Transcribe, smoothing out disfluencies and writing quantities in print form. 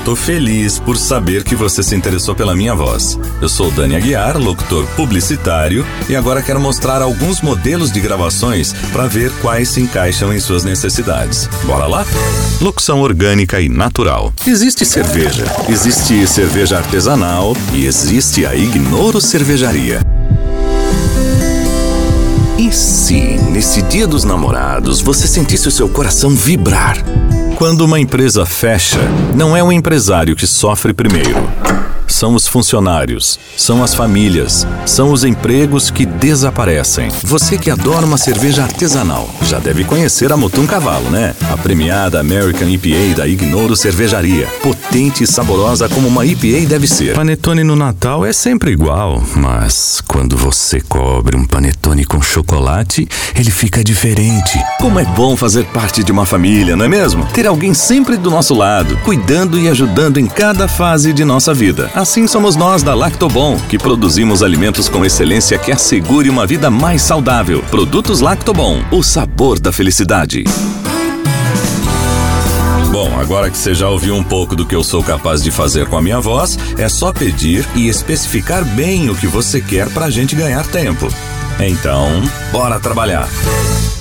Tô feliz por saber que você se interessou pela minha voz. Eu sou Dani Aguiar, locutor publicitário, e agora quero mostrar alguns modelos de gravações para ver quais se encaixam em suas necessidades. Bora lá? Locução orgânica e natural. Existe cerveja artesanal e existe a Ignoro Cervejaria. E se, nesse Dia dos Namorados, você sentisse o seu coração vibrar? Quando uma empresa fecha, não é o empresário que sofre primeiro. São os funcionários, são as famílias, são os empregos que desaparecem. Você que adora uma cerveja artesanal, já deve conhecer a Mutum Cavalo, né? A premiada American IPA da Ignoro Cervejaria. Potente e saborosa como uma IPA deve ser. Panetone no Natal é sempre igual, mas quando você cobre um panetone com chocolate, ele fica diferente. Como é bom fazer parte de uma família, não é mesmo? Ter alguém sempre do nosso lado, cuidando e ajudando em cada fase de nossa vida. Assim somos nós da Lactobon, que produzimos alimentos com excelência que assegure uma vida mais saudável. Produtos Lactobon, o sabor da felicidade. Bom, agora que você já ouviu um pouco do que eu sou capaz de fazer com a minha voz, é só pedir e especificar bem o que você quer pra gente ganhar tempo. Então, bora trabalhar!